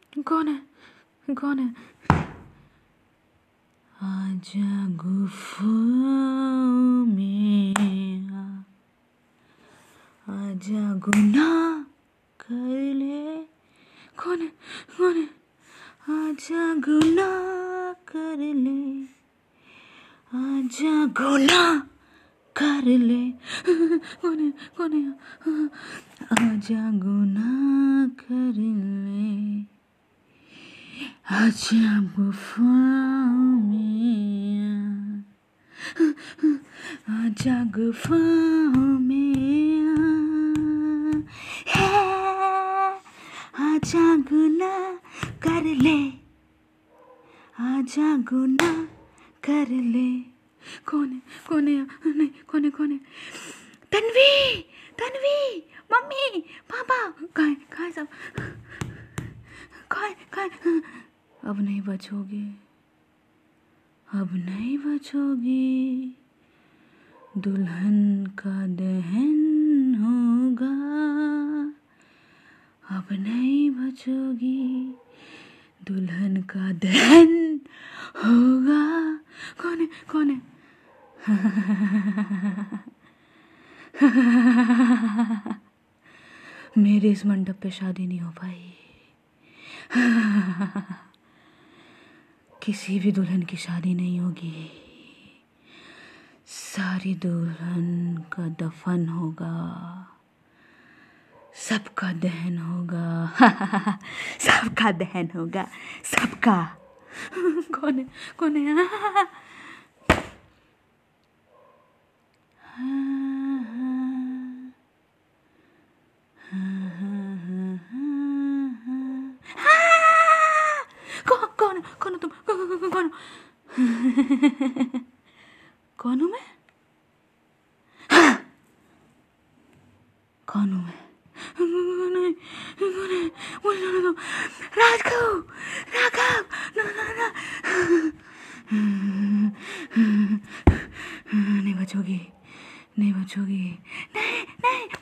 कौन है कौन है? आजा गुफ्ताओं में आजा गुनाह कर ले। कौन है कौन है? आजा गुनाह कर ले, आजा गुनाह कर ले। कौन है कौन है? आजा गुनाह कर ले, आजा गुफ्ताओं में आजा गुफ्ताओं में है, आजा गुनाह कर ले, आजा गुनाह कर ले। कौन है कौन है? नहीं कौन है कौन है? तन्वी तन्वी, मम्मी पापा कहाँ है सब? कहाँ है? अब नहीं बचोगी, अब नहीं बचोगी, दुल्हन का दहन होगा, अब नहीं बचोगी, दुल्हन का दहन होगा। कौन है कौन है? मेरे इस मंडप पे शादी नहीं हो पाई। किसी भी दुल्हन की शादी नहीं होगी, सारी दुल्हन का दफन होगा, सबका दहन होगा। सबका दहन होगा, सबका। कौन है कौन है? कौन कौन तुम? कौन? कौन हूँ मैं? कौन हूँ मैं? नहीं कौन है? मुझे जाने दो। राघव राघव, नहीं बचोगी, नहीं बचोगी, नहीं नहीं।